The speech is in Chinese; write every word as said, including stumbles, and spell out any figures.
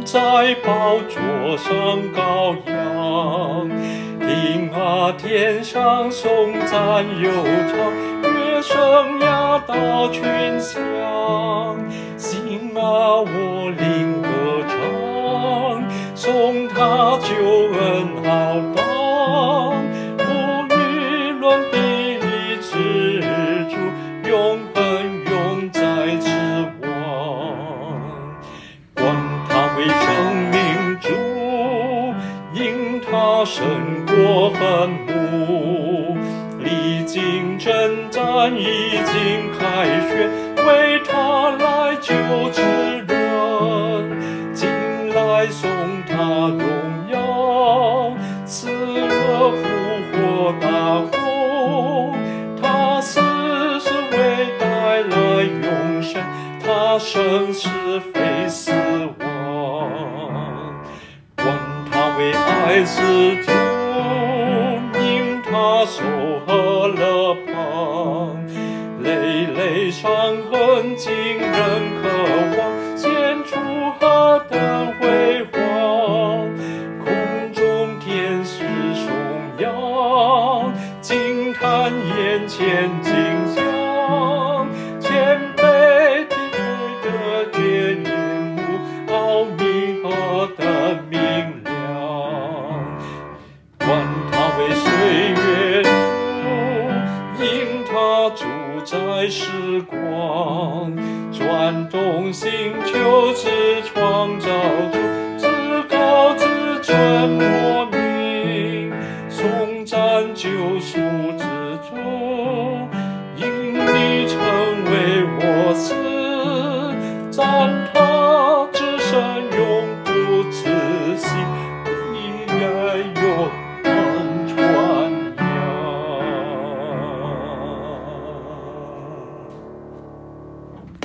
在宝座上羔羊。听啊，天上颂赞悠长，乐声呀大群响。心啊，我灵歌唱，颂他救恩浩荡。无与伦比之主，永恒永在之王。管他为生命主，因他胜过恨恶。历经征战已经凯旋，为他来救之人。今来颂他荣耀，死而复活大功。他死是为带来永生，他生是非死亡。管他为爱之主，因他受荷了旁。累累伤痕，惊人渴望，显出何等辉煌。空中天使颂扬，惊叹眼前景象。谦卑体会的见面目，奥秘何等明亮。管他为岁月主，因他主宰时光。转动星球之